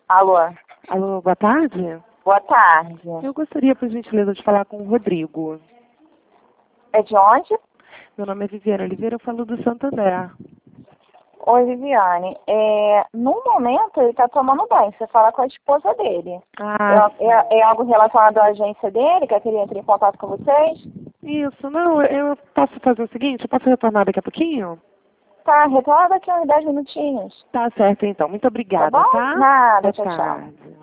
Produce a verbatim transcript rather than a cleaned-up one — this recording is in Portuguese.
Alô? Alô, boa tarde. Boa tarde. Eu gostaria, por gentileza, de falar com o Rodrigo. É de onde? Meu nome é Viviane Oliveira, eu falo do Santander. Oi, Viviane. É, no momento, ele está tomando banho. Você fala com a esposa dele. Ah, É, é, é algo relacionado à agência dele, que eu queria entrar em contato com vocês? isso. Não, eu posso fazer o seguinte, eu posso retornar daqui a pouquinho? Tá, retorna daqui a uns dez minutinhos. Tá certo, então. Muito Tá obrigada, bom? tá? Nada, Boa tchau, tchau. tarde.